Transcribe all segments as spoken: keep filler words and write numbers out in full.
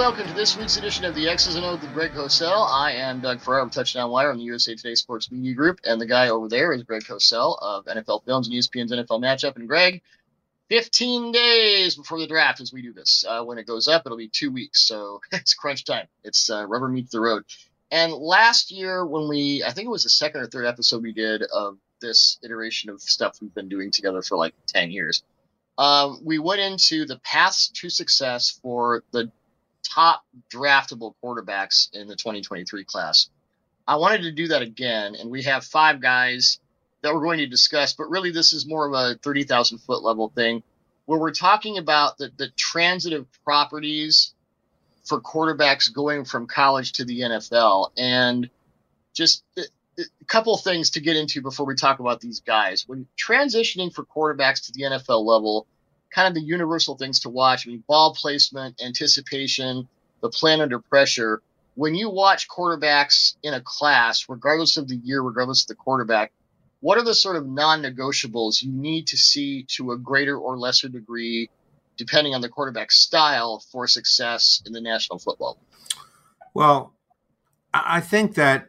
welcome to this week's edition of the X's and O's with Greg Cosell. I am Doug Farrar of Touchdown Wire on the U S A Today Sports Media Group, and the guy over there is Greg Cosell of N F L Films and E S P N's N F L Matchup. And Greg, fifteen days before the draft as we do this. Uh, when it goes up, it'll be two weeks, so it's crunch time. It's uh, rubber meets the road. And last year when we, I think it was the second or third episode we did of this iteration of stuff we've been doing together for like ten years, um, we went into the paths to success for the top draftable quarterbacks in the twenty twenty-three class. I wanted to do that again, and we have five guys that we're going to discuss, but really this is more of a thirty thousand foot level thing where we're talking about the, the transitive properties for quarterbacks going from college to the N F L. And just a, a couple of things to get into before we talk about these guys. When transitioning for quarterbacks to the N F L level, kind of the universal things to watch. I mean, ball placement, anticipation, the plan under pressure. When you watch quarterbacks in a class, regardless of the year, regardless of the quarterback, what are the sort of non-negotiables you need to see to a greater or lesser degree, depending on the quarterback style, for success in the National Football League? Well, I think that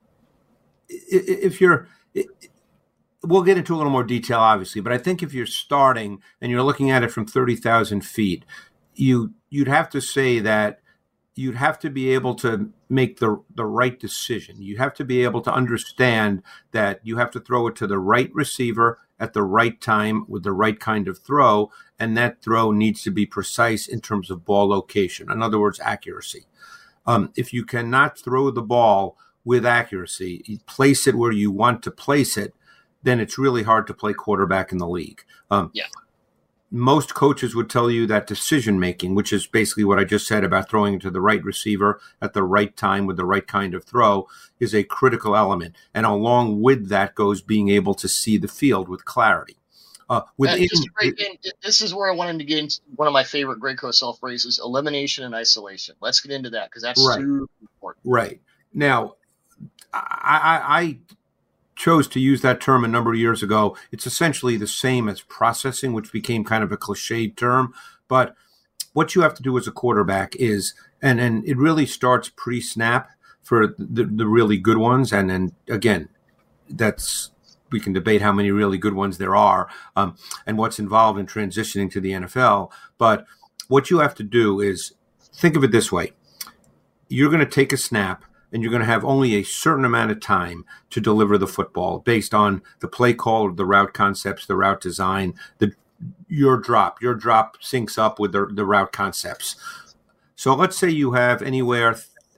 if you're – we'll get into a little more detail, obviously, but I think if you're starting and you're looking at it from thirty thousand feet, you, you'd have to say that you'd have to be able to make the, the right decision. You have to be able to understand that you have to throw it to the right receiver at the right time with the right kind of throw, and that throw needs to be precise in terms of ball location. In other words, accuracy. Um, if you cannot throw the ball with accuracy, you place it where you want to place it, then it's really hard to play quarterback in the league. Um, yeah. Most coaches would tell you that decision-making, which is basically what I just said about throwing it to the right receiver at the right time with the right kind of throw, is a critical element. And along with that goes being able to see the field with clarity. Uh, within, uh, just break in, this is where I wanted to get into one of my favorite Greg Cosell phrases, elimination and isolation. Let's get into that because that's right. super important. Right. Now, I, I, I chose to use that term a number of years ago. It's essentially the same as processing, which became kind of a cliched term. But what you have to do as a quarterback is, and, and it really starts pre-snap for the, the really good ones. And then, again, that's we can debate how many really good ones there are um, and what's involved in transitioning to the N F L. But what you have to do is think of it this way. You're going to take a snap, and you're going to have only a certain amount of time to deliver the football based on the play call or the route concepts, the route design, the your drop. Your drop syncs up with the, the route concepts. So let's say you have anywhere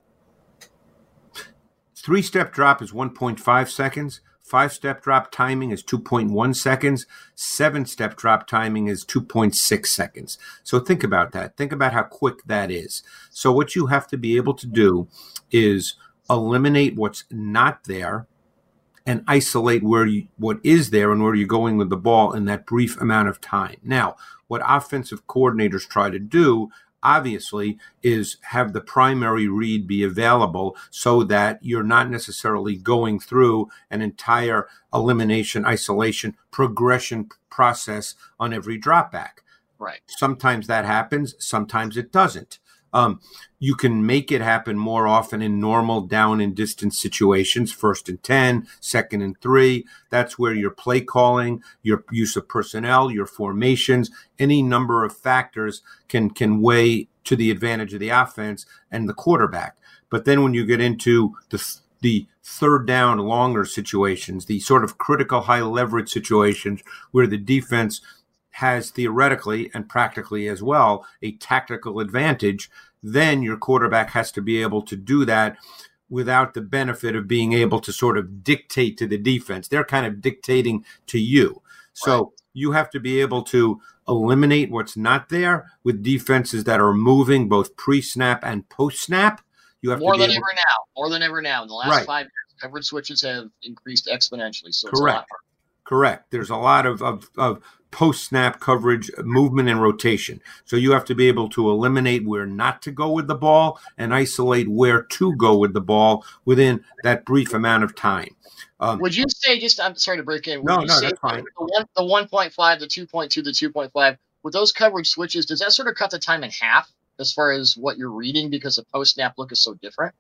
three-step drop is one point five seconds, five-step drop timing is two point one seconds, seven-step drop timing is two point six seconds. So think about that. Think about how quick that is. So what you have to be able to do is eliminate what's not there and isolate where you, what is there and where you're going with the ball in that brief amount of time. Now, what offensive coordinators try to do, obviously, is have the primary read be available so that you're not necessarily going through an entire elimination, isolation, progression process on every drop back. Right. Sometimes that happens. Sometimes it doesn't. Um, you can make it happen more often in normal down and distance situations, first and ten, second and three. That's where your play calling, your use of personnel, your formations, any number of factors can, can weigh to the advantage of the offense and the quarterback. But then when you get into the, the third down longer situations, the sort of critical high leverage situations where the defense has theoretically and practically as well a tactical advantage, then your quarterback has to be able to do that without the benefit of being able to sort of dictate to the defense. They're kind of dictating to you. So right. You have to be able to eliminate what's not there with defenses that are moving both pre-snap and post-snap. You have More to than be able- ever now. More than ever now. In the last right. five years, coverage switches have increased exponentially. So Correct. It's a lot. Correct. There's a lot of, of, of post-snap coverage, movement, and rotation. So you have to be able to eliminate where not to go with the ball and isolate where to go with the ball within that brief amount of time. Um, would you say, just I'm sorry to break in, would no, you no, say that's fine. The, one, the one point five, the two point two, the two point five, with those coverage switches, does that sort of cut the time in half? as far as what you're reading because the post snap look is so different?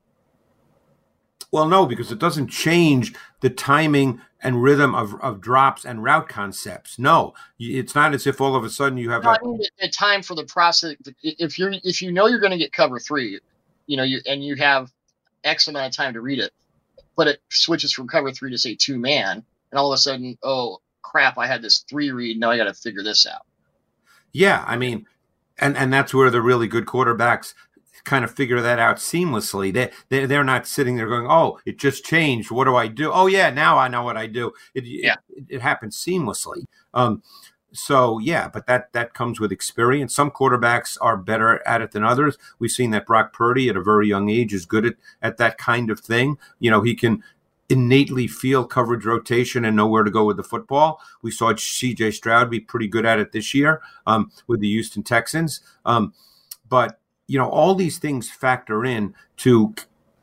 Well, no, because it doesn't change the timing and rhythm of, of drops and route concepts. No, it's not as if all of a sudden you have no, a, I mean, the, the time for the process. If you're if you know you're going to get cover three, you know, you and you have X amount of time to read it, but it switches from cover three to say two man, and all of a sudden, oh crap, I had this three read. Now I got to figure this out. Yeah, I mean, and and that's where the really good quarterbacks kind of figure that out seamlessly. They, they, they're not sitting there going, oh, it just changed. What do I do? Oh, yeah, now I know what I do. It, yeah. it, it happens seamlessly. Um, so, yeah, but that, that comes with experience. Some quarterbacks are better at it than others. We've seen that Brock Purdy at a very young age is good at, at that kind of thing. You know, he can innately feel coverage rotation and know where to go with the football. We saw C J Stroud be pretty good at it this year um, with the Houston Texans. Um, but you know, all these things factor in to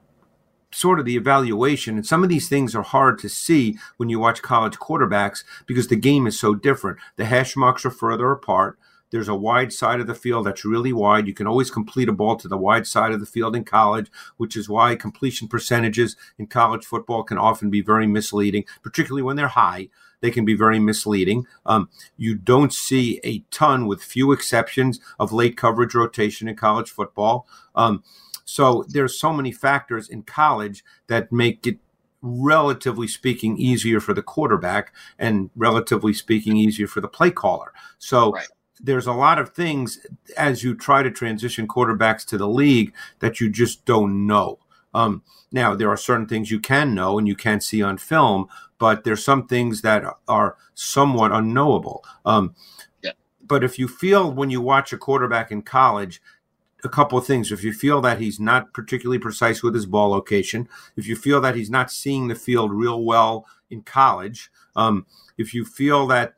sort of the evaluation. And some of these things are hard to see when you watch college quarterbacks because the game is so different. The hash marks are further apart. There's a wide side of the field that's really wide. You can always complete a ball to the wide side of the field in college, which is why completion percentages in college football can often be very misleading, particularly when they're high. They can be very misleading. Um, you don't see a ton, with few exceptions, of late coverage rotation in college football. Um, so there's so many factors in college that make it, relatively speaking, easier for the quarterback and relatively speaking, easier for the play caller. So right. There's a lot of things as you try to transition quarterbacks to the league that you just don't know. Um, now, there are certain things you can know and you can see on film, but there's some things that are somewhat unknowable. Um, yeah. But if you feel when you watch a quarterback in college, a couple of things. If you feel that he's not particularly precise with his ball location, if you feel that he's not seeing the field real well in college, um, if you feel that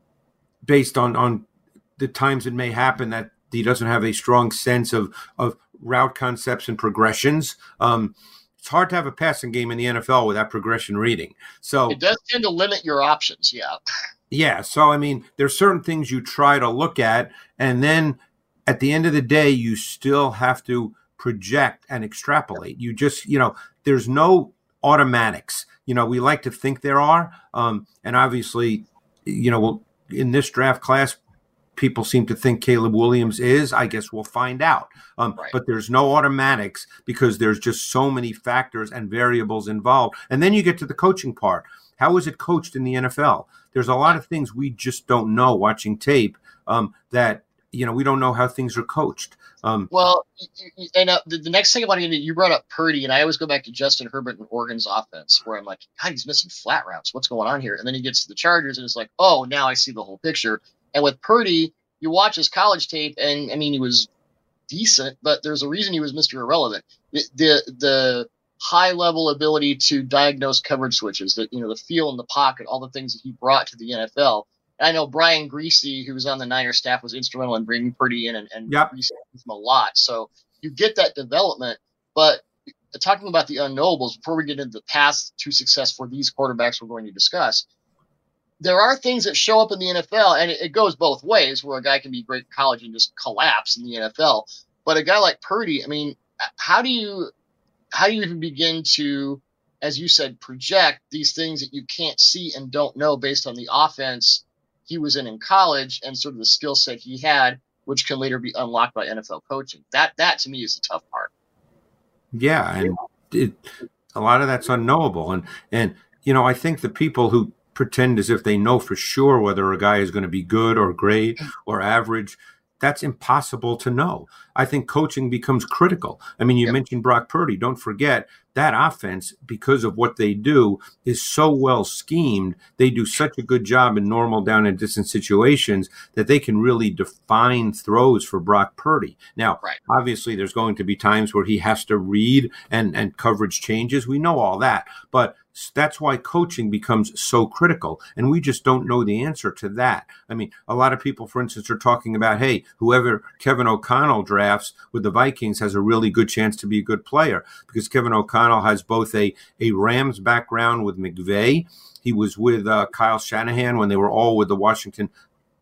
based on, on the times it may happen that he doesn't have a strong sense of, of route concepts and progressions, um, it's hard to have a passing game in the N F L without progression reading. So it does tend to limit your options. Yeah. Yeah. So, I mean, there's certain things you try to look at, and then at the end of the day, you still have to project and extrapolate. You just, you know, there's no automatics. You know, we like to think there are. Um, and obviously, you know, in this draft class, people seem to think Caleb Williams is. I guess we'll find out. Um, right. But there's no automatics because there's just so many factors and variables involved. And then you get to the coaching part. How is it coached in the N F L? There's a lot of things we just don't know watching tape um, that, you know, we don't know how things are coached. Um, well, and uh, the, the next thing I want to get into, you brought up Purdy, and I always go back to Justin Herbert and Oregon's offense, where I'm like, God, he's missing flat routes. What's going on here? And then he gets to the Chargers, and it's like, oh, now I see the whole picture. And with Purdy, you watch his college tape, and I mean, he was decent, but there's a reason he was Mister Irrelevant. The the, the high level ability to diagnose coverage switches, that, you know, the feel in the pocket, all the things that he brought to the N F L. And I know Brian Greasy, who was on the Niners staff, was instrumental in bringing Purdy in, and, and yep. Greasy him a lot. So you get that development. But talking about the unknowables, before we get into the path to success for these quarterbacks we're going to discuss, there are things that show up in the N F L, and it, it goes both ways, where a guy can be great in college and just collapse in the N F L. But a guy like Purdy, I mean, how do you how do you even begin to, as you said, project these things that you can't see and don't know based on the offense he was in in college and sort of the skill set he had, which can later be unlocked by N F L coaching? That, that to me is the tough part. Yeah, and it, a lot of that's unknowable. And, and, you know, I think the people who pretend as if they know for sure whether a guy is going to be good or great or average, that's impossible to know. I think coaching becomes critical. I mean, you yep. mentioned Brock Purdy. Don't forget that offense, because of what they do, is so well schemed. They do such a good job in normal down and distance situations that they can really define throws for Brock Purdy. Now, right. obviously, there's going to be times where he has to read and, and coverage changes. We know all that. But that's why coaching becomes so critical, and we just don't know the answer to that. I mean, a lot of people, for instance, are talking about, hey, whoever Kevin O'Connell drafts with the Vikings has a really good chance to be a good player, because Kevin O'Connell has both a, a Rams background with McVay. He was with uh, Kyle Shanahan when they were all with the Washington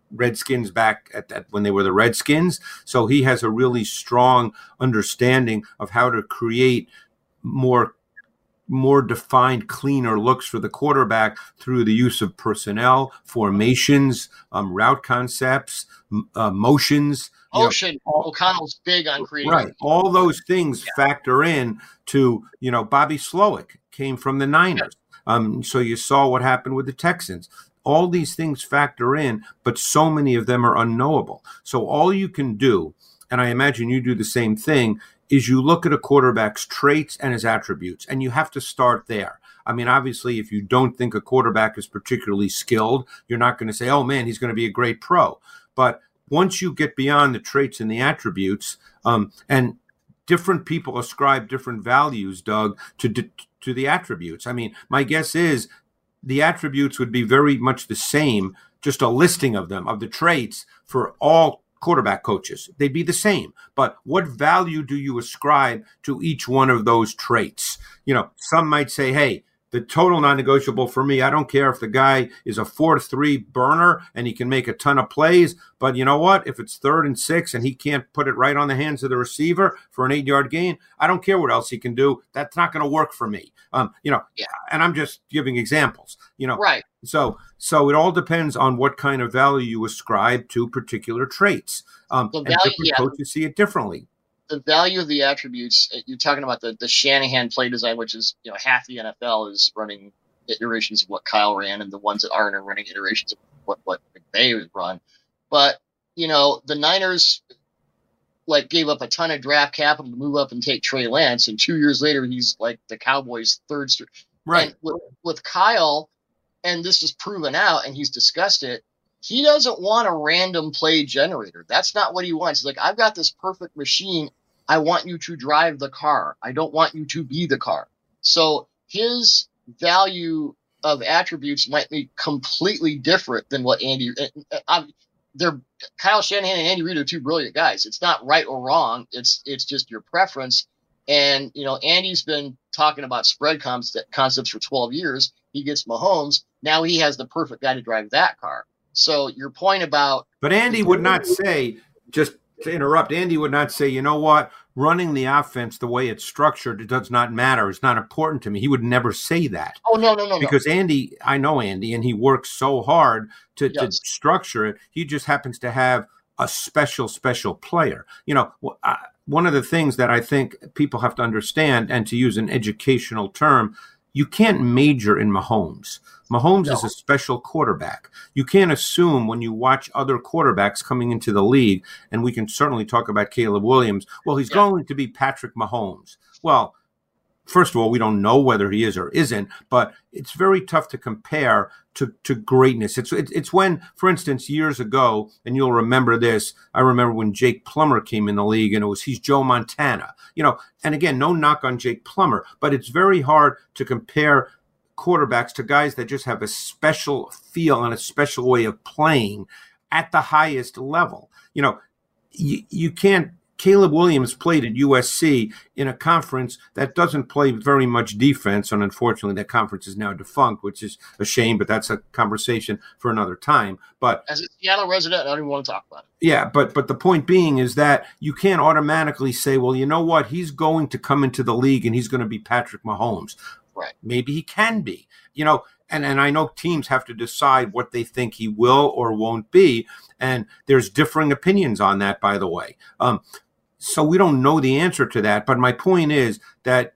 Redskins back at that when they were the Redskins. So he has a really strong understanding of how to create more more defined, cleaner looks for the quarterback through the use of personnel, formations, um, route concepts, uh, motions. Motion. You know, O'Connell's big on creating. Right. All those things yeah. factor in to, you know, Bobby Slowick came from the Niners. Yeah. Um, so you saw what happened with the Texans. All these things factor in, but so many of them are unknowable. So all you can do, and I imagine you do the same thing, is you look at a quarterback's traits and his attributes, and you have to start there. I mean, obviously, if you don't think a quarterback is particularly skilled, you're not going to say, oh, man, he's going to be a great pro. But once you get beyond the traits and the attributes, um, and different people ascribe different values, Doug, to, to the attributes. I mean, my guess is the attributes would be very much the same, just a listing of them, of the traits for all quarterback coaches. They'd be the same. But what value do you ascribe to each one of those traits? You know, some might say, hey, the total non-negotiable for me, I don't care if the guy is a four three burner and he can make a ton of plays, but you know what? If it's third and six and he can't put it right on the hands of the receiver for an eight-yard gain, I don't care what else he can do. That's not going to work for me. Um, you know, yeah. And I'm just giving examples, you know. Right. So so it all depends on what kind of value you ascribe to particular traits. Um, the and value, different yeah. coaches see it differently. The value of the attributes, you're talking about the, the Shanahan play design, which is, you know, half the N F L is running iterations of what Kyle ran, and the ones that aren't are running iterations of what, what McVay would run. But, you know, the Niners, like, gave up a ton of draft capital to move up and take Trey Lance, and two years later, he's like the Cowboys' third string. Right. And with, with Kyle, and this is proven out, and he's discussed it, he doesn't want a random play generator. That's not what he wants. He's like, I've got this perfect machine. I want you to drive the car. I don't want you to be the car. So his value of attributes might be completely different than what Andy. I'm, they're Kyle Shanahan and Andy Reid are two brilliant guys. It's not right or wrong. It's it's just your preference. And you know, Andy's been talking about spread concepts for twelve years. He gets Mahomes. Now he has the perfect guy to drive that car. So your point about, but Andy would not say, just to interrupt, Andy would not say, you know what, running the offense the way it's structured, it does not matter. It's not important to me. He would never say that. Oh, no, no, no. Because no. Andy, I know Andy, and he works so hard to, yes. to structure it. He just happens to have a special, special player. You know, I, one of the things that I think people have to understand, and to use an educational term, you can't major in Mahomes. Mahomes no. is a special quarterback. You can't assume when you watch other quarterbacks coming into the league, and we can certainly talk about Caleb Williams, well, he's yeah. going to be Patrick Mahomes. Well, first of all, we don't know whether he is or isn't, but it's very tough to compare to, to greatness. It's, it's it's when, for instance, years ago, and you'll remember this, I remember when Jake Plummer came in the league, and it was he's Joe Montana. You know, and again, no knock on Jake Plummer, but it's very hard to compare quarterbacks to guys that just have a special feel and a special way of playing at the highest level. You know, you, you can't. Caleb Williams played at U S C in a conference that doesn't play very much defense, and unfortunately that conference is now defunct, which is a shame, but that's a conversation for another time. But as a Seattle resident, I don't even want to talk about it. Yeah, but but the point being is that you can't automatically say, well, you know what, he's going to come into the league and he's going to be Patrick Mahomes. Right. Maybe he can be, you know, and, and I know teams have to decide what they think he will or won't be, and there's differing opinions on that, by the way. Um, So we don't know the answer to that. But my point is that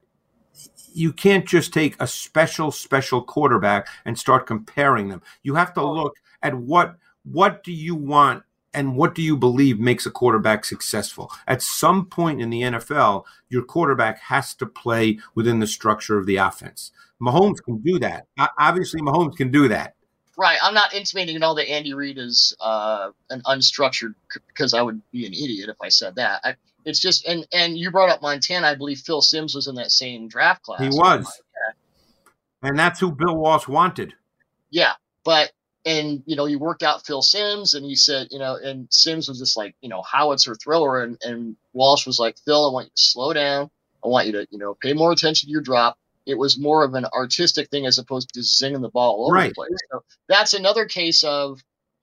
you can't just take a special, special quarterback and start comparing them. You have to look at what what do you want and what do you believe makes a quarterback successful. At some point in the N F L, your quarterback has to play within the structure of the offense. Mahomes can do that. Obviously, Mahomes can do that. Right. I'm not intimating at all that Andy Reid is uh, an unstructured, because I would be an idiot if I said that. I, It's just, and, and you brought up Montana. I believe Phil Simms was in that same draft class. He was. And that's who Bill Walsh wanted. Yeah. But, and, you know, he worked out Phil Simms, and he said, you know, and Simms was just like, you know, howitzer thrower. And, and Walsh was like, Phil, I want you to slow down. I want you to, you know, pay more attention to your drop. It was more of an artistic thing as opposed to just singing the ball all over right. the place. So that's another case of,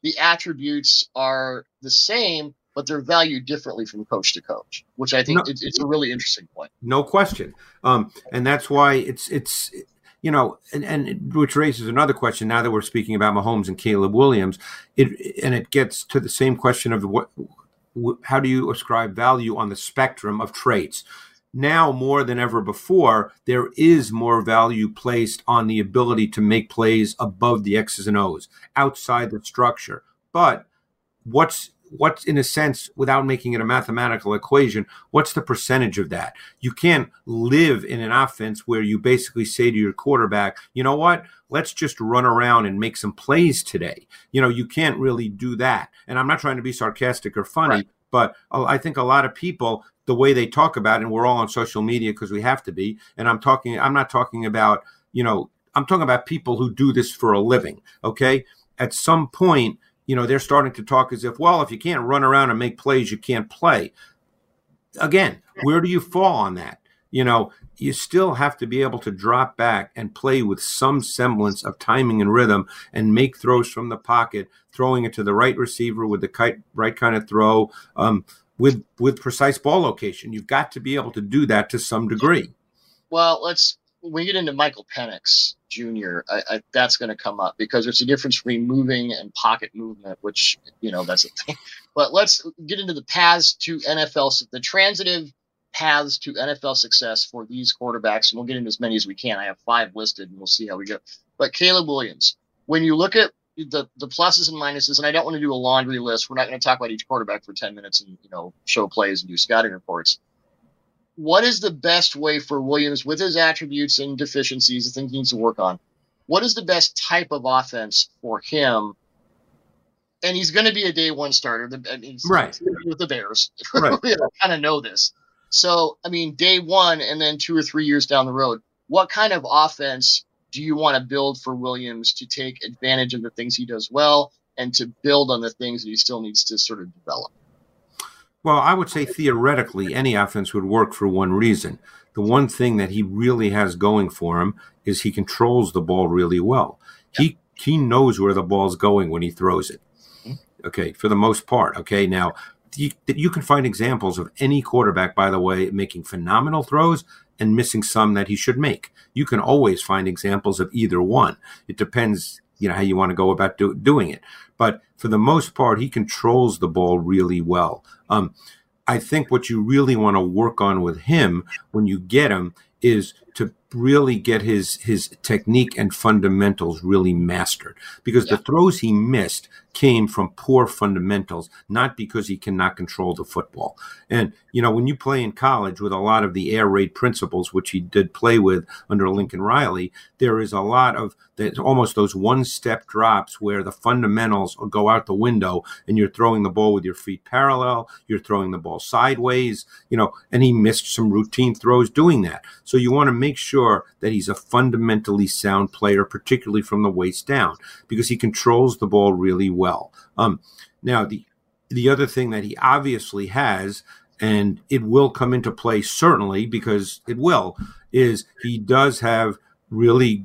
the attributes are the same, but they're valued differently from coach to coach, which I think No, it's, it's a really interesting point. No question. Um, and that's why it's, it's, you know, and, and which raises another question now that we're speaking about Mahomes and Caleb Williams, it, and it gets to the same question of what, how do you ascribe value on the spectrum of traits? Now, more than ever before, there is more value placed on the ability to make plays above the X's and O's, outside the structure. But what's what's in a sense, without making it a mathematical equation, what's the percentage of that? You can't live in an offense where you basically say to your quarterback, you know what, let's just run around and make some plays today. You know, you can't really do that. And I'm not trying to be sarcastic or funny, right. But I think a lot of people, the way they talk about it, and we're all on social media because we have to be, and I'm talking, I'm not talking about, you know, I'm talking about people who do this for a living, okay? At some point, you know, they're starting to talk as if, well, if you can't run around and make plays, you can't play. Again, where do you fall on that? You know, you still have to be able to drop back and play with some semblance of timing and rhythm and make throws from the pocket, throwing it to the right receiver with the right kind of throw, um, with with precise ball location. You've got to be able to do that to some degree. Well, let's when we get into Michael Penix Junior, I, I, that's going to come up because there's a difference between moving and pocket movement, which, you know, that's a thing. But let's get into the paths to N F L, the transitive paths to N F L success for these quarterbacks. And we'll get into as many as we can. I have five listed and we'll see how we go. But Caleb Williams, when you look at the, the pluses and minuses, and I don't want to do a laundry list. We're not going to talk about each quarterback for ten minutes and, you know, show plays and do scouting reports. What is the best way for Williams, with his attributes and deficiencies, the things he needs to work on? What is the best type of offense for him? And he's going to be a day one starter. I mean, right. With the Bears. Right. We kind of know this. So, I mean, day one and then two or three years down the road, what kind of offense do you want to build for Williams to take advantage of the things he does well and to build on the things that he still needs to sort of develop? Well, I would say theoretically any offense would work for one reason. The one thing that he really has going for him is he controls the ball really well. Yeah. He he knows where the ball's going when he throws it. Okay, for the most part. Okay, now you, you can find examples of any quarterback, by the way, making phenomenal throws and missing some that he should make. You can always find examples of either one. It depends, you know, how you want to go about do, doing it. But for the most part, he controls the ball really well. Um, I think what you really want to work on with him when you get him is to really get his his technique and fundamentals really mastered, because yeah. the throws he missed came from poor fundamentals, not because he cannot control the football. And, you know, when you play in college with a lot of the air raid principles, which he did play with under Lincoln Riley, there is a lot of that, almost those one-step drops where the fundamentals go out the window and you're throwing the ball with your feet parallel, you're throwing the ball sideways, you know, and he missed some routine throws doing that. So you want to make sure that he's a fundamentally sound player, particularly from the waist down, because he controls the ball really well. Um, now, the the other thing that he obviously has, and it will come into play certainly because it will, is he does have really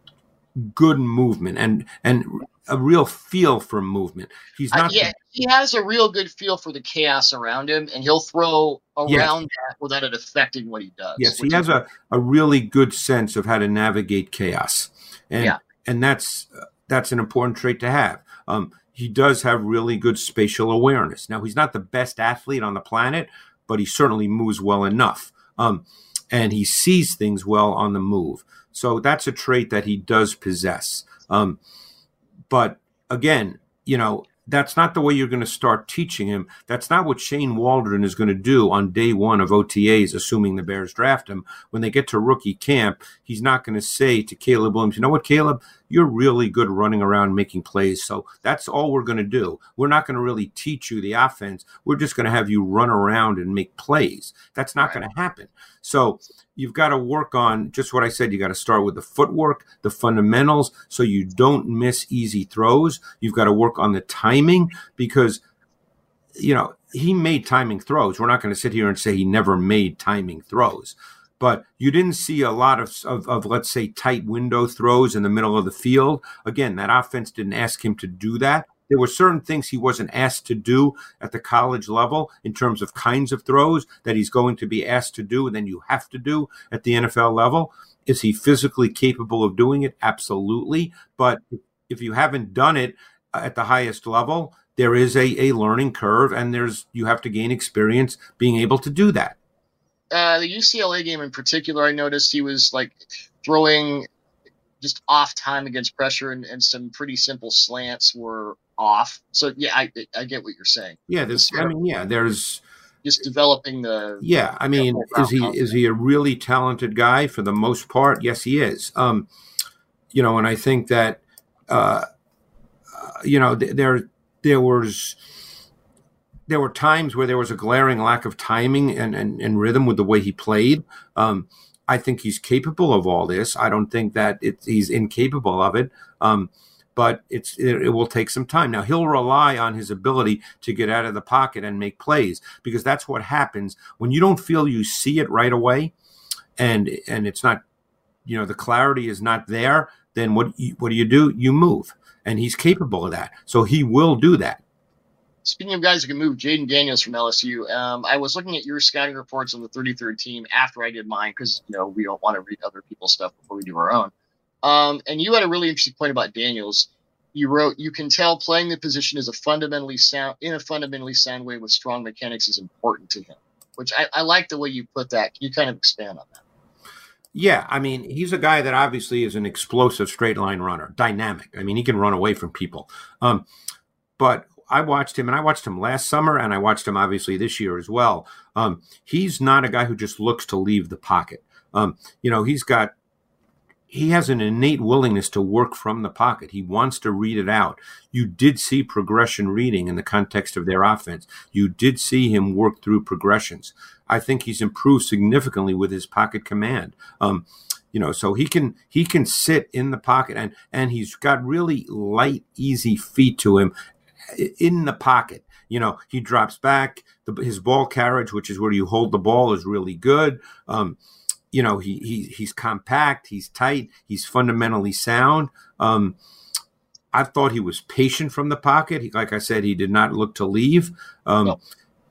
good movement and and a real feel for movement. He's not. Uh, yeah, he has a real good feel for the chaos around him, and he'll throw around yes. that without it affecting what he does. Yes, he has a, a really good sense of how to navigate chaos, and yeah. and that's uh, that's an important trait to have. Um, he does have really good spatial awareness. Now, he's not the best athlete on the planet, but he certainly moves well enough, um, and he sees things well on the move. So that's a trait that he does possess. Um, but again, you know, that's not the way you're going to start teaching him. That's not what Shane Waldron is going to do on day one of O T As, assuming the Bears draft him. When they get to rookie camp, he's not going to say to Caleb Williams, you know what, Caleb, you're really good running around making plays. So that's all we're going to do. We're not going to really teach you the offense. We're just going to have you run around and make plays. That's not right. going to happen. So you've got to work on just what I said. You got to start with the footwork, the fundamentals, so you don't miss easy throws. You've got to work on the timing because, you know, he made timing throws. We're not going to sit here and say he never made timing throws. But you didn't see a lot of, of, of, let's say, tight window throws in the middle of the field. Again, that offense didn't ask him to do that. there were certain things he wasn't asked to do at the college level in terms of kinds of throws that he's going to be asked to do and then you have to do at the N F L level. Is he physically capable of doing it? Absolutely. But if you haven't done it at the highest level, there is a, a learning curve, and there's you have to gain experience being able to do that. Uh, the U C L A game in particular, I noticed he was like throwing just off time against pressure, and, and some pretty simple slants were off. So yeah, I I get what you're saying. Yeah, this. I mean, yeah, there's just developing the. Yeah, I mean, is he confidence. is he a really talented guy for the most part? Yes, he is. Um, you know, and I think that uh, uh, you know th- there there was. There were times where there was a glaring lack of timing and, and, and rhythm with the way he played. Um, I think he's capable of all this. I don't think that it, he's incapable of it, um, but it's it, it will take some time. Now, he'll rely on his ability to get out of the pocket and make plays, because that's what happens when you don't feel you see it right away, and and it's not, you know, the clarity is not there. Then what you, what do you do? You move, and he's capable of that, so he will do that. Speaking of guys who can move, Jayden Daniels from L S U. Um, I was looking at your scouting reports on the thirty-third team after I did mine, because you know we don't want to read other people's stuff before we do our own. Um, and you had a really interesting point about Daniels. You wrote, "You can tell playing the position is a fundamentally sound in a fundamentally sound way with strong mechanics is important to him," which I, I like the way you put that. Can you kind of expand on that? Yeah, I mean, he's a guy that obviously is an explosive straight line runner, dynamic. I mean, he can run away from people, um, but. I watched him, and I watched him last summer, and I watched him obviously this year as well. Um, he's not a guy who just looks to leave the pocket. Um, you know, he's got, he has an innate willingness to work from the pocket. He wants to read it out. You did see progression reading in the context of their offense. You did see him work through progressions. I think he's improved significantly with his pocket command. Um, You know, so he can he can sit in the pocket, and and he's got really light, easy feet to him. In the pocket, you know, he drops back. The, his ball carriage, which is where you hold the ball, is really good. Um, you know, he he he's compact, he's tight, he's fundamentally sound. Um, I thought he was patient from the pocket. He, like I said, he did not look to leave. Um, no.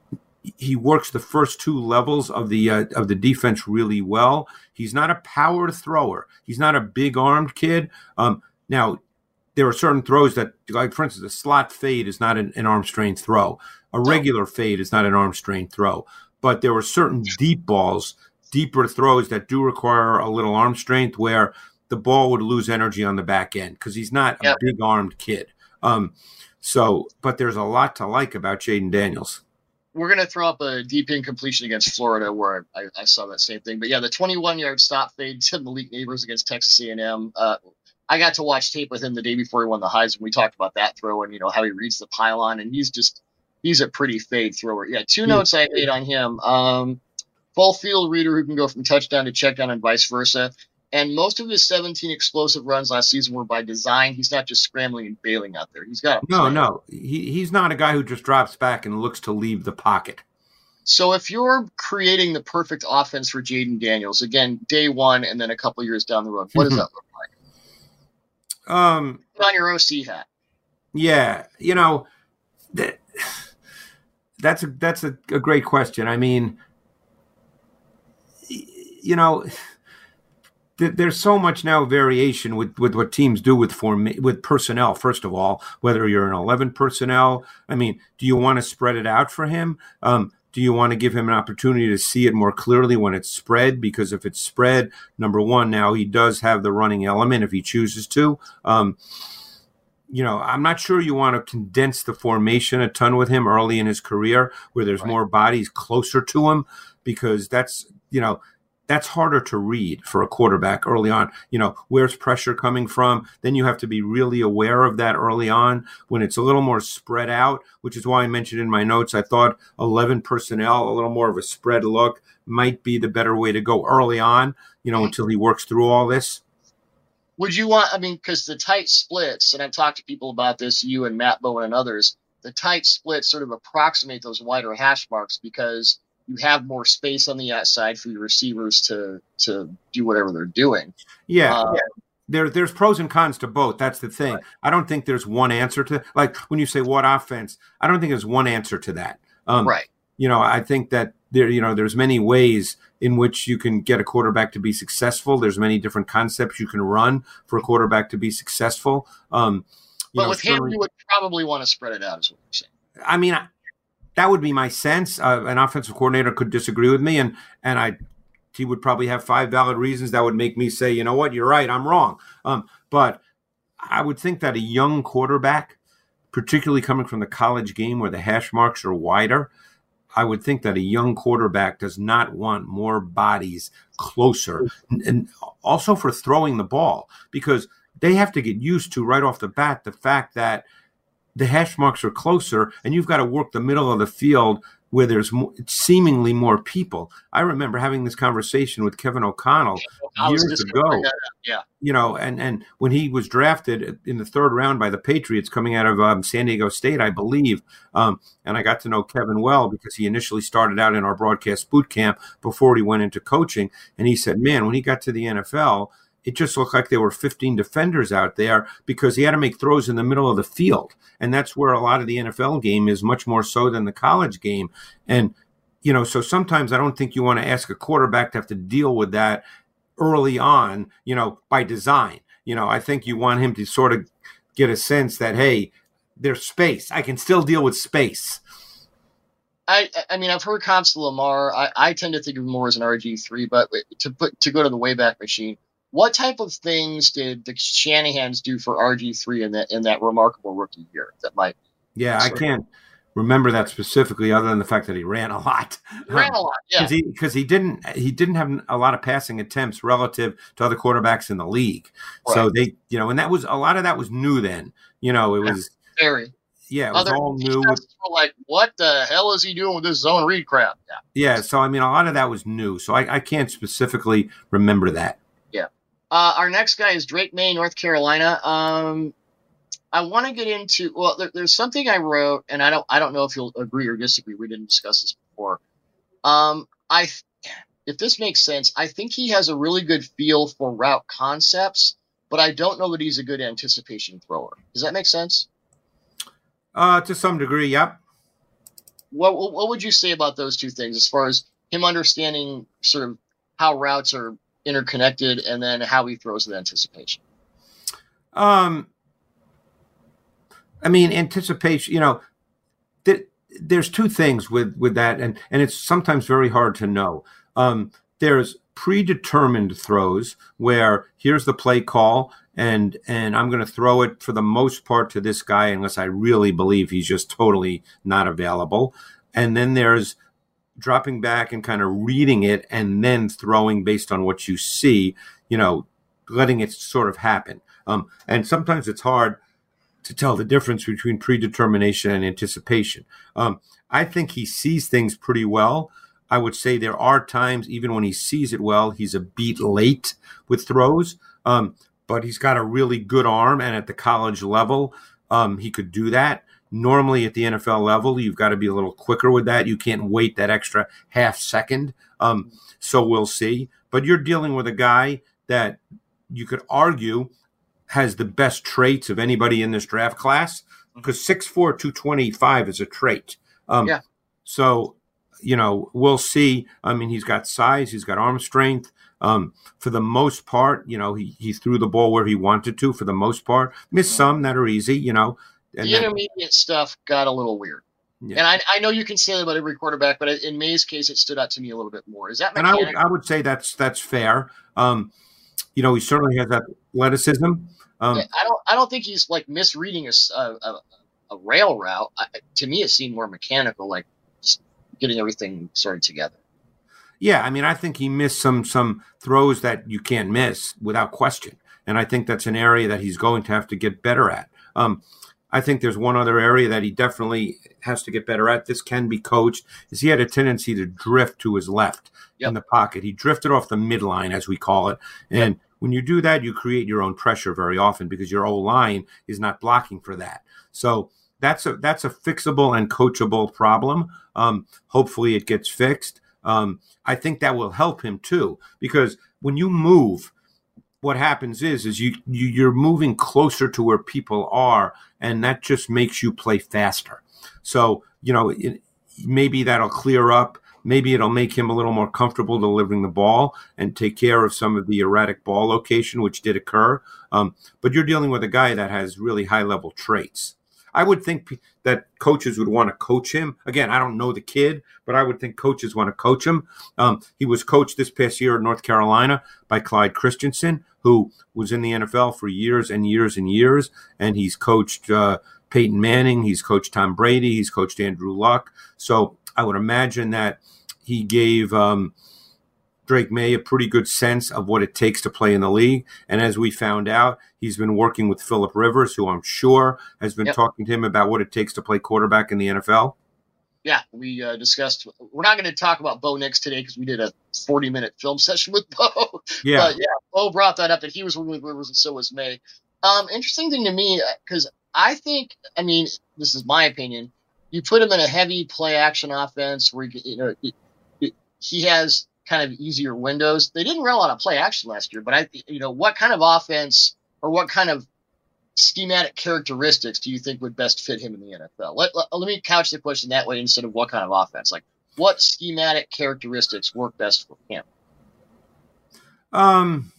He works the first two levels of the uh, of the defense really well. He's not a power thrower. He's not a big armed kid. Um, now. There are certain throws that, like, for instance, a slot fade is not an, an arm strength throw. A regular fade is not an arm strength throw. But there were certain deep balls, deeper throws that do require a little arm strength where the ball would lose energy on the back end because he's not a yep. big armed kid. Um, so, but there's a lot to like about Jayden Daniels. We're going to throw up a deep incompletion against Florida where I, I saw that same thing. But yeah, the twenty-one-yard stop fade to Malik Neighbors against Texas A and M. Uh, I got to watch tape with him the day before he won the Heisman. We talked about that throw and, you know, how he reads the pylon, and he's just, he's a pretty fade thrower. Yeah, two notes I made on him. Um, full field reader who can go from touchdown to check down and vice versa. And most of his seventeen explosive runs last season were by design. He's not just scrambling and bailing out there. He's got a No, no. He, he's not a guy who just drops back and looks to leave the pocket. So if you're creating the perfect offense for Jayden Daniels, again, day one and then a couple years down the road, what does that look like? Um, Put on your O C hat. Yeah, you know, that, that's a that's a, a great question. I mean, you know, th- there's so much now variation with, with what teams do with form with personnel. First of all, whether you're an eleven personnel, I mean, do you want to spread it out for him? Um, Do you want to give him an opportunity to see it more clearly when it's spread? Because if it's spread, number one, now he does have the running element if he chooses to. Um, you know, I'm not sure you want to condense the formation a ton with him early in his career where there's right. more bodies closer to him, because that's, you know, that's harder to read for a quarterback early on. You know, where's pressure coming from? Then you have to be really aware of that early on. When it's a little more spread out, which is why I mentioned in my notes, I thought eleven personnel, a little more of a spread look, might be the better way to go early on, you know, until he works through all this. Would you want, I mean, because the tight splits, and I've talked to people about this, you and Matt Bowen and others, the tight splits sort of approximate those wider hash marks because you have more space on the outside for your receivers to to do whatever they're doing. Yeah. Uh, there, there's pros and cons to both. That's the thing. Right. I don't think there's one answer to, like when you say what offense, I don't think there's one answer to that. Um, right. You know, I think that there, you know, there's many ways in which you can get a quarterback to be successful. There's many different concepts you can run for a quarterback to be successful. Um, you but know, with him, you would probably want to spread it out, is what you're saying. I mean, I, that would be my sense. Uh, an offensive coordinator could disagree with me, and and I, he would probably have five valid reasons that would make me say, you know what, you're right, I'm wrong. Um, but I would think that a young quarterback, particularly coming from the college game where the hash marks are wider, I would think that a young quarterback does not want more bodies closer, and, and also for throwing the ball, because they have to get used to right off the bat the fact that the hash marks are closer and you've got to work the middle of the field where there's more, seemingly more people. I remember having this conversation with Kevin O'Connell years ago. Yeah. You know, and, and when he was drafted in the third round by the Patriots coming out of um, San Diego State, I believe. Um, and I got to know Kevin well because he initially started out in our broadcast boot camp before he went into coaching. And he said, man, when he got to the N F L, it just looked like there were fifteen defenders out there because he had to make throws in the middle of the field. And that's where a lot of the N F L game is, much more so than the college game. And, you know, so sometimes I don't think you want to ask a quarterback to have to deal with that early on, you know, by design. You know, I think you want him to sort of get a sense that, hey, there's space. I can still deal with space. I, I mean, I've heard comps to Lamar. I, I tend to think of him more as an R G three, but to put to go to the Wayback Machine, what type of things did the Shanahans do for R G three in that in that remarkable rookie year? That might. Yeah, I can't remember that specifically, other than the fact that he ran a lot. He ran a lot, yeah. Because he, because he didn't he didn't have a lot of passing attempts relative to other quarterbacks in the league. Right. So they, you know, and that was a lot of that was new then. You know, it was very. Yeah, it was Other all new. Were like, what the hell is he doing with this zone read crap? Yeah. Yeah. So I mean, a lot of that was new. So I, I can't specifically remember that. Yeah. Uh, our next guy is Drake Maye, North Carolina. Um, I want to get into well. There, there's something I wrote, and I don't. I don't know if you'll agree or disagree. We didn't discuss this before. Um, I, if this makes sense, I think he has a really good feel for route concepts, but I don't know that he's a good anticipation thrower. Does that make sense? Uh, to some degree, yep. What What would you say about those two things, as far as him understanding sort of how routes are interconnected, and then how he throws with anticipation? Um, I mean, anticipation. You know, th- there's two things with with that, and and it's sometimes very hard to know. Um, there's predetermined throws where here's the play call, and and I'm going to throw it for the most part to this guy unless I really believe he's just totally not available. And then there's dropping back and kind of reading it and then throwing based on what you see, you know, letting it sort of happen. Um, and sometimes it's hard to tell the difference between predetermination and anticipation. Um, I think he sees things pretty well. I would say there are times, even when he sees it well, he's a beat late with throws. Um, but he's got a really good arm, and at the college level, um, he could do that. Normally at the N F L level, you've got to be a little quicker with that. You can't wait that extra half second. Um, so we'll see. But you're dealing with a guy that you could argue has the best traits of anybody in this draft class, because six four, two twenty-five is a trait. Um, yeah. So, you know, we'll see. I mean, he's got size. He's got arm strength. Um, for the most part, you know, he, he threw the ball where he wanted to for the most part. Missed some that are easy, you know. And the intermediate that, stuff got a little weird. Yeah. And I, I know you can say that about every quarterback, but in Maye's case, it stood out to me a little bit more. Is that mechanical? And I would, I would say that's that's fair. Um, you know, he certainly has that athleticism. Um, yeah, I don't I don't think he's like misreading a, a, a rail route. I, to me, it seemed more mechanical, like just getting everything sorted together. Yeah, I mean, I think he missed some some throws that you can't miss without question. And I think that's an area that he's going to have to get better at. Um, I think there's one other area that he definitely has to get better at. This can be coached, is he had a tendency to drift to his left yep. in the pocket. He drifted off the midline, as we call it. And yep. when you do that, you create your own pressure very often because your O-line is not blocking for that. So that's a that's a fixable and coachable problem. Um, hopefully it gets fixed. Um, I think that will help him too, because when you move, what happens is, is you, you you're moving closer to where people are, and that just makes you play faster. So, you know, it, maybe that'll clear up. Maybe it'll make him a little more comfortable delivering the ball and take care of some of the erratic ball location, which did occur. Um, but you're dealing with a guy that has really high-level traits. I would think p- that coaches would want to coach him. Again, I don't know the kid, but I would think coaches want to coach him. Um, he was coached this past year at North Carolina by Clyde Christensen, who was in the N F L for years and years and years, and he's coached uh, Peyton Manning, he's coached Tom Brady, he's coached Andrew Luck. So I would imagine that he gave um, Drake May a pretty good sense of what it takes to play in the league. And as we found out, he's been working with Phillip Rivers, who I'm sure has been Yep. talking to him about what it takes to play quarterback in the N F L. Yeah, we uh, discussed. We're not going to talk about Bo Nix today because we did a forty-minute film session with Bo. Yeah. But yeah, Bo brought that up that he was working with Rivers, and so was May. Um, interesting thing to me, because I think, I mean, this is my opinion. You put him in a heavy play action offense where you, you know it, it, he has kind of easier windows. They didn't run a lot of play action last year, but I, you know, what kind of offense or what kind of schematic characteristics do you think would best fit him in the N F L? Let, let, let me couch the question that way instead of what kind of offense. Like, what schematic characteristics work best for him? Um,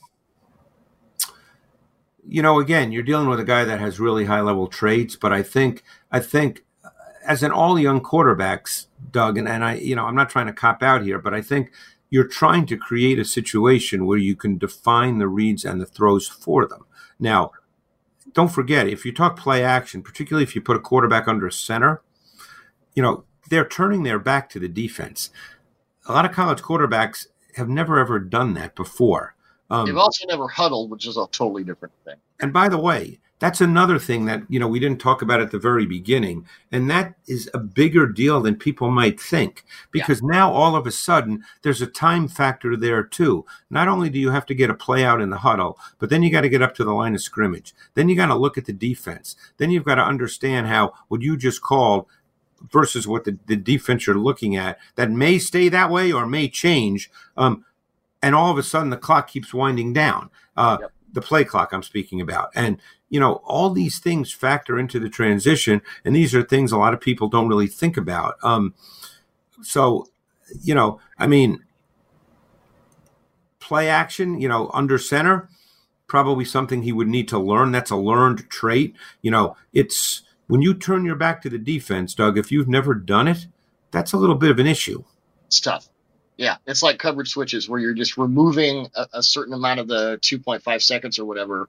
you know, again, you're dealing with a guy that has really high level traits, but I think, I think as in all young quarterbacks, Doug, and, and I, you know, I'm not trying to cop out here, but I think you're trying to create a situation where you can define the reads and the throws for them. Now, don't forget, if you talk play action, particularly if you put a quarterback under a center, you know, they're turning their back to the defense. A lot of college quarterbacks have never, ever done that before. Um, They've also never huddled, which is a totally different thing. And by the way, that's another thing that, you know, we didn't talk about at the very beginning. And that is a bigger deal than people might think, because yeah. now all of a sudden there's a time factor there too. Not only do you have to get a play out in the huddle, but then you got to get up to the line of scrimmage. Then you got to look at the defense. Then you've got to understand how what you just called versus what the, the defense you're looking at that may stay that way or may change. Um, and all of a sudden the clock keeps winding down. Uh, yep. The play clock I'm speaking about. And, you know, all these things factor into the transition, and these are things a lot of people don't really think about. Um, so, you know, I mean, play action, you know, under center, probably something he would need to learn. That's a learned trait. You know, it's when you turn your back to the defense, Doug, if you've never done it, that's a little bit of an issue. It's tough. Yeah, it's like coverage switches where you're just removing a, a certain amount of the two point five seconds or whatever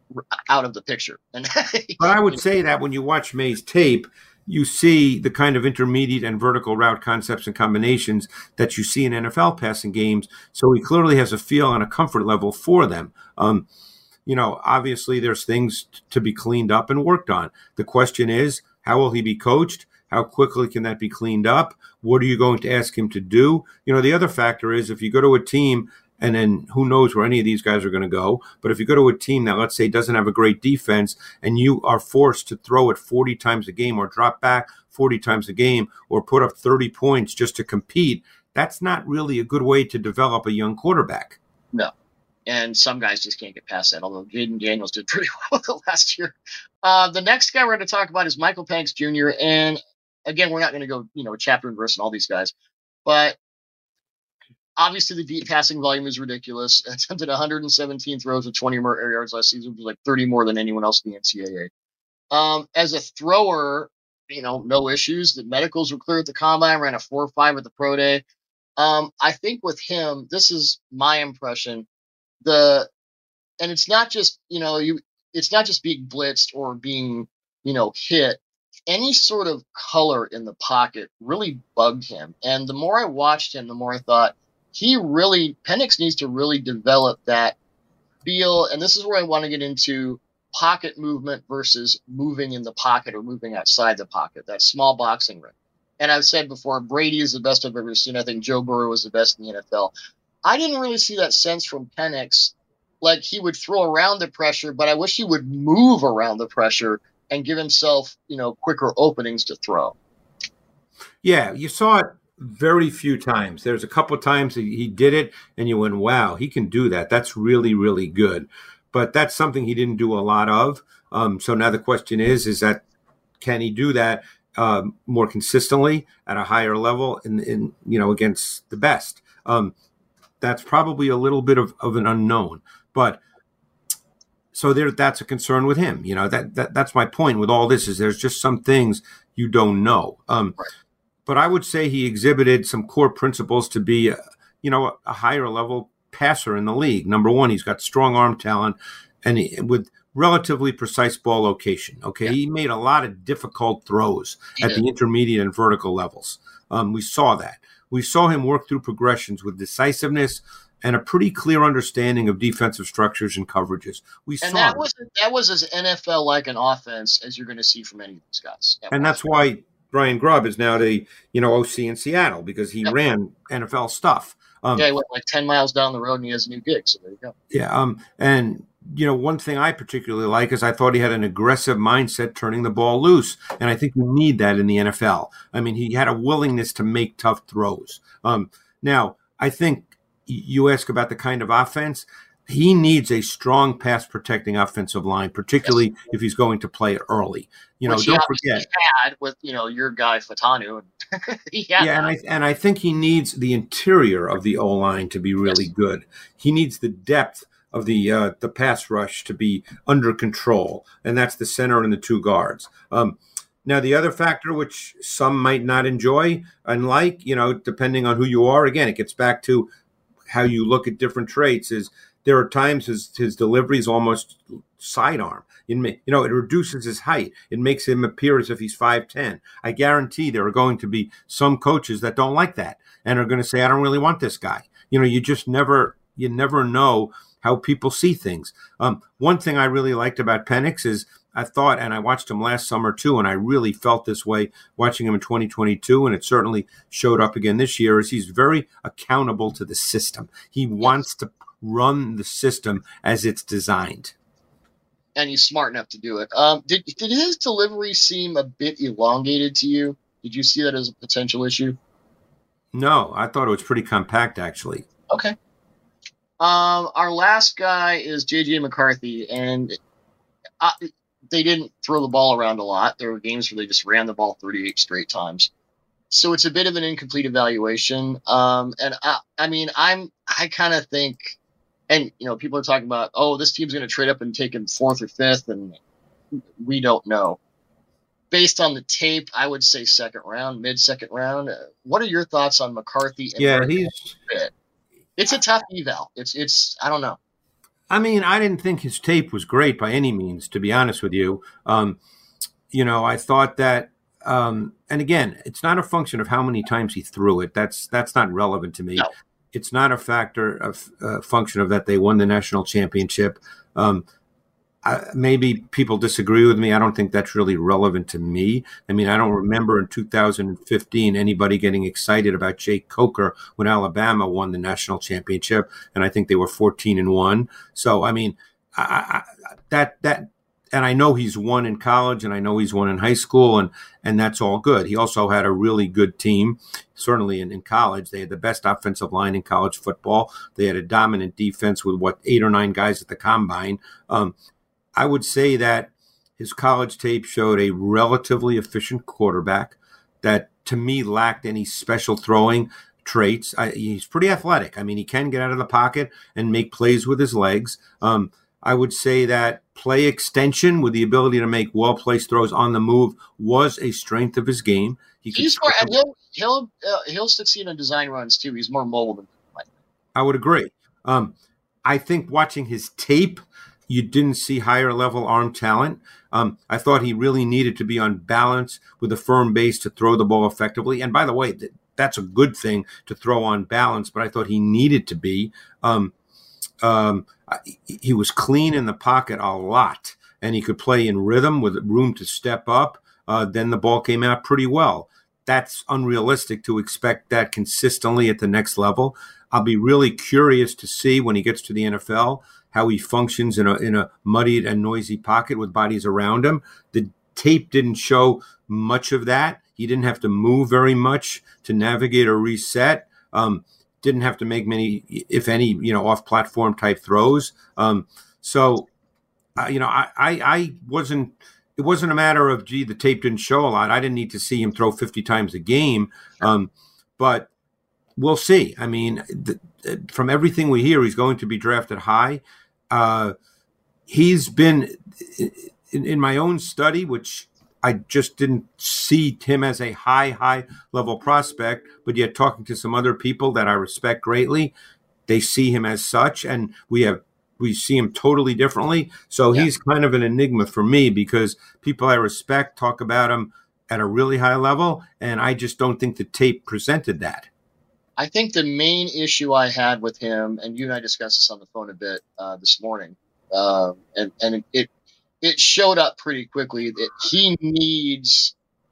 out of the picture. And but I would say that when you watch May's tape, you see the kind of intermediate and vertical route concepts and combinations that you see in N F L passing games. So he clearly has a feel and a comfort level for them. Um, you know, obviously there's things to be cleaned up and worked on. The question is, how will he be coached? How quickly can that be cleaned up? What are you going to ask him to do? You know, the other factor is if you go to a team, and then who knows where any of these guys are going to go, but if you go to a team that, let's say, doesn't have a great defense and you are forced to throw it forty times a game or drop back forty times a game or put up thirty points just to compete, that's not really a good way to develop a young quarterback. No. And some guys just can't get past that, although Jaden Daniels did pretty well last year. Uh, the next guy we're going to talk about is Michael Penix Junior And again, we're not going to go, you know, chapter and verse and all these guys, but obviously the deep passing volume is ridiculous. Attempted one hundred seventeen throws with twenty more air yards last season, which was like thirty more than anyone else in the N C double A. Um, as a thrower, you know, no issues. The medicals were clear at the combine, ran a four or five at the pro day. Um, I think with him, this is my impression. The and it's not just, you know, you it's not just being blitzed or being, you know, hit. Any sort of color in the pocket really bugged him. And the more I watched him, the more I thought he really, Penix needs to really develop that feel. And this is where I want to get into pocket movement versus moving in the pocket or moving outside the pocket, that small boxing ring. And I've said before, Brady is the best I've ever seen. I think Joe Burrow was the best in the N F L. I didn't really see that sense from Penix. Like he would throw around the pressure, but I wish he would move around the pressure and give himself, you know, quicker openings to throw. Yeah, you saw it Very few times. There's a couple of times he, he did it, and you went, wow, he can do that. That's really, really good. But that's something he didn't do a lot of. Um, so now the question is, is that can he do that um, more consistently at a higher level in, in you know, against the best? Um, that's probably a little bit of, of an unknown. But so there, that's a concern with him. You know, that, that that's my point with all this is there's just some things you don't know. Um, Right. But I would say he exhibited some core principles to be, a, you know, a higher level passer in the league. Number one, he's got strong arm talent and he, with relatively precise ball location. Okay, yeah. He made a lot of difficult throws he at did. the intermediate and vertical levels. Um, we saw that. We saw him work through progressions with decisiveness and a pretty clear understanding of defensive structures and coverages. We and saw that was that was as N F L-like an offense as you're going to see from any of these guys. That and that's why Brian Grubb is now the, you know, O C in Seattle because he yep. ran N F L stuff. Um, yeah, he went like ten miles down the road and he has a new gig, so there you go. Yeah, um, and, you know, one thing I particularly like is I thought he had an aggressive mindset turning the ball loose, and I think you need that in the N F L. I mean, he had a willingness to make tough throws. Um, now, I think you ask about the kind of offense. He needs a strong pass-protecting offensive line, particularly yes. if he's going to play it early. You know, Which don't he forget had with you know your guy Fatanu. yeah, that. and I and I think he needs the interior of the O line to be really yes. good. He needs the depth of the uh, the pass rush to be under control, and that's the center and the two guards. Um, now, the other factor, which some might not enjoy and like, you know, depending on who you are, again, it gets back to how you look at different traits. Is there are times his, his delivery is almost sidearm. You know, it reduces his height. It makes him appear as if he's five ten. I guarantee there are going to be some coaches that don't like that and are going to say, I don't really want this guy. You know, you just never, you never know how people see things. Um, one thing I really liked about Penix is I thought, and I watched him last summer too, and I really felt this way watching him in twenty twenty-two, and it certainly showed up again this year, is he's very accountable to the system. He wants to run the system as it's designed. And he's smart enough to do it. Um, did did his delivery seem a bit elongated to you? Did you see that as a potential issue? No, I thought it was pretty compact, actually. Okay. Um, our last guy is J J McCarthy, and I, they didn't throw the ball around a lot. There were games where they just ran the ball thirty-eight straight times. So it's a bit of an incomplete evaluation. Um, and I, I mean, I'm, I kind of think, and, you know, people are talking about, oh, this team's going to trade up and take him fourth or fifth, and we don't know. Based on the tape, I would say second round, mid-second round. Uh, what are your thoughts on McCarthy? And yeah, he's... It's a tough eval. It's, it's, I don't know. I mean, I didn't think his tape was great by any means, to be honest with you. Um, you know, I thought that, um, and again, it's not a function of how many times he threw it. That's that's not relevant to me. No. It's not a factor of a function of that they won the national championship. Um, I, maybe people disagree with me. I don't think that's really relevant to me. I mean, I don't remember in two thousand fifteen anybody getting excited about Jake Coker when Alabama won the national championship, and I think they were fourteen and one. So, I mean, I, I, that that, and I know he's won in college, and I know he's won in high school, and and that's all good. He also had a really good team, certainly in, in college. They had the best offensive line in college football. They had a dominant defense with what eight or nine guys at the combine. Um, I would say that his college tape showed a relatively efficient quarterback that, to me, lacked any special throwing traits. I, he's pretty athletic. I mean, he can get out of the pocket and make plays with his legs. Um, I would say that play extension with the ability to make well-placed throws on the move was a strength of his game. He he's more, and he'll he'll uh, he'll succeed on design runs too. He's more mobile than Mike. I would agree. Um, I think watching his tape, you didn't see higher level arm talent. Um, I thought he really needed to be on balance with a firm base to throw the ball effectively. And by the way, th- that's a good thing to throw on balance, but I thought he needed to be. Um, um, he was clean in the pocket a lot, and he could play in rhythm with room to step up. Uh, then the ball came out pretty well. That's unrealistic to expect that consistently at the next level. I'll be really curious to see when he gets to the N F L how he functions in a in a muddied and noisy pocket with bodies around him. The tape didn't show much of that. He didn't have to move very much to navigate or reset. Um, didn't have to make many, if any, you know, off-platform type throws. Um, so, uh, you know, I, I, I wasn't. It wasn't a matter of, gee, the tape didn't show a lot. I didn't need to see him throw fifty times a game. Um, but we'll see. I mean, the, from everything we hear, he's going to be drafted high. Uh, he's been in, in my own study, which I just didn't see him as a high, high level prospect, but yet talking to some other people that I respect greatly, they see him as such, and we have we see him totally differently. So yeah. He's kind of an enigma for me because people I respect talk about him at a really high level, and I just don't think the tape presented that. I think the main issue I had with him, and you and I discussed this on the phone a bit uh, this morning, uh, and, and it it showed up pretty quickly that he needs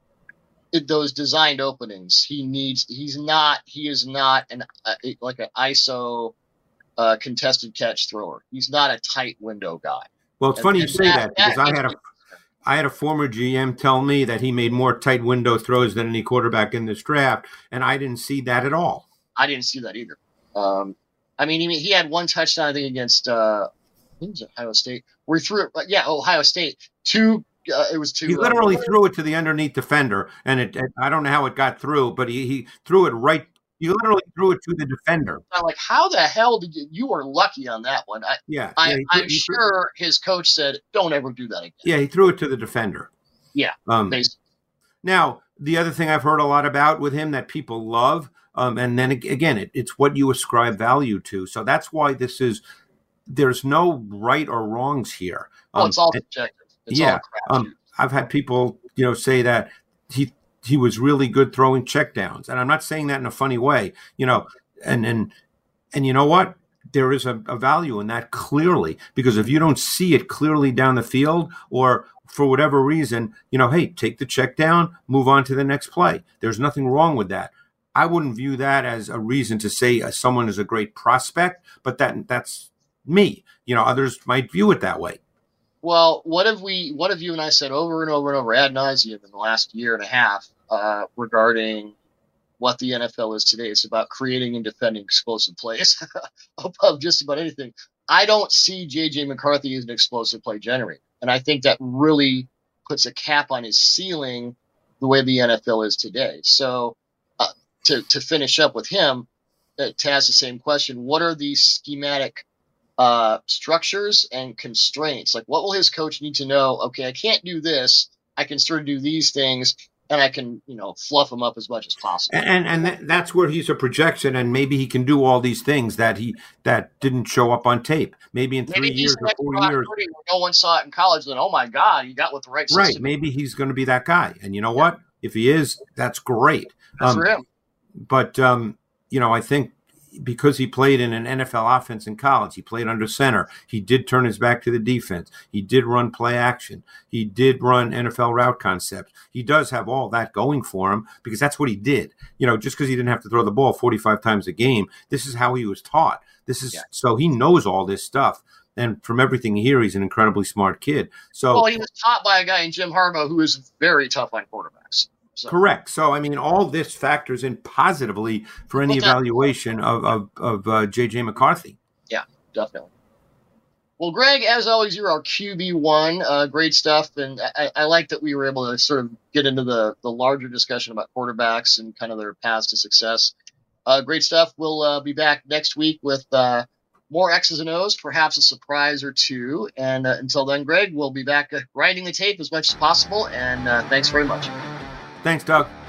it, those designed openings. He needs. He's not. He is not an uh, like an I S O uh, contested catch thrower. He's not a tight window guy. Well, it's and, funny and you say that, that because I had a. I had a former G M tell me that he made more tight window throws than any quarterback in this draft, and I didn't see that at all. I didn't see that either. Um, I mean, he, he had one touchdown, I think, against uh, I think it was Ohio State, where he threw it. Yeah, Ohio State. Two. Uh, it was two. He literally uh, threw it to the underneath defender, and it, it. I don't know how it got through, but he, he threw it right. He literally threw it to the defender. I'm like, how the hell did you? You were lucky on that one. I, yeah, I, yeah I'm sure his coach said, "Don't ever do that again." Yeah, he threw it to the defender. Yeah. Um, basically. Now, the other thing I've heard a lot about with him that people love, um, and then again, it, it's what you ascribe value to. So that's why this is. There's no right or wrongs here. Um, oh, it's all subjective. It's yeah. all um, I've had people, you know, say that he. He was really good throwing checkdowns, and I'm not saying that in a funny way, you know. And and and you know what? There is a, a value in that clearly, because if you don't see it clearly down the field, or for whatever reason, you know, hey, take the check down, move on to the next play. There's nothing wrong with that. I wouldn't view that as a reason to say uh, someone is a great prospect, but that that's me. You know, others might view it that way. Well, what have we? What have you and I said over and over and over ad nauseum in the last year and a half? Uh, regarding what the N F L is today. It's about creating and defending explosive plays above just about anything. I don't see J J McCarthy as an explosive play generator. And I think that really puts a cap on his ceiling the way the N F L is today. So uh, to, to finish up with him, uh, to ask the same question, what are these schematic uh, structures and constraints? Like, what will his coach need to know? Okay, I can't do this. I can sort of do these things. And I can, you know, fluff him up as much as possible. And and th- that's where he's a projection, and maybe he can do all these things that he that didn't show up on tape. Maybe in maybe three years or four years, no one saw it in college. Then, oh my God, he got with the right system. Right? Maybe he's going to be that guy. And you know yeah. what? If he is, that's great. That's um, for him. But um, you know, I think because he played in an N F L offense in college, he played under center. He did turn his back to the defense. He did run play action. He did run N F L route concepts. He does have all that going for him because that's what he did. You know, just because he didn't have to throw the ball forty-five times a game, this is how he was taught. This is yeah. So he knows all this stuff. And from everything here, he's an incredibly smart kid. So, well, he was taught by a guy in Jim Harbaugh who is very tough on quarterbacks. So. Correct. So, I mean, all this factors in positively for any evaluation of, of, of uh, J J McCarthy. Yeah, definitely. Well, Greg, as always, you're our Q B one. Uh, great stuff. And I, I like that we were able to sort of get into the, the larger discussion about quarterbacks and kind of their paths to success. Uh, great stuff. We'll uh, be back next week with uh, more X's and O's, perhaps a surprise or two. And uh, until then, Greg, we'll be back uh, grinding the tape as much as possible. And uh, thanks very much. Thanks, Doug.